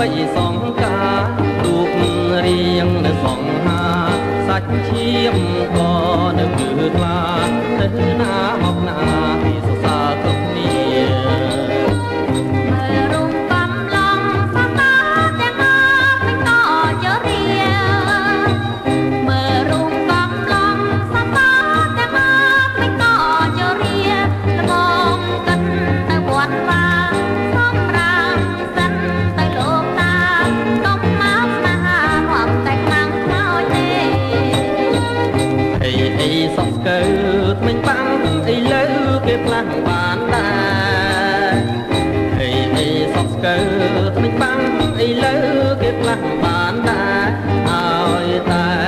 បីសងការរូបរៀងនៅសងហាសាច់ឈាមក៏នៅគឺថ្លាទៅណាមកណាពីសរសើរគ្រប់គ្នាសក់កើថ្មិញបាំងអីលើគេផ្លាស់បានដែរអីសក់កើថ្មិញបាំងអីលើគេផ្លាស់បានដែរឲ្យតែ